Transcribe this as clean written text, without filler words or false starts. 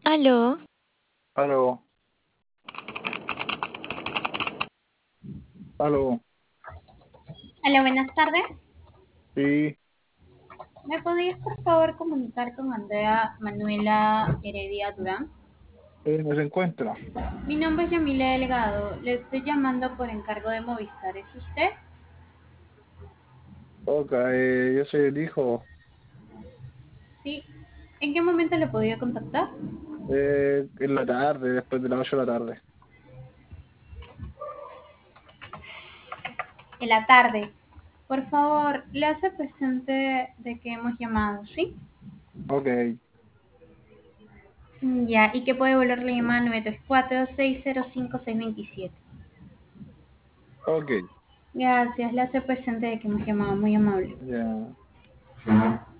Aló, Aló, aló, hola, buenas tardes. sí, ¿Me podrías por favor comunicar con Andrea Manuela Heredia Durán? no se encuentra. Mi nombre es Yamile Delgado. Le estoy llamando por encargo de Movistar. ¿Es usted? Ok, yo soy el hijo. Sí. ¿En qué momento le podría contactar? En la tarde, después de las 8 de la tarde. En la tarde. Por favor, le hace presente de que hemos llamado, ¿sí? Ok, Ya, y que puede volver la llamada 934-605-627. ok, Gracias, le hace presente de que hemos llamado, muy amable. ya.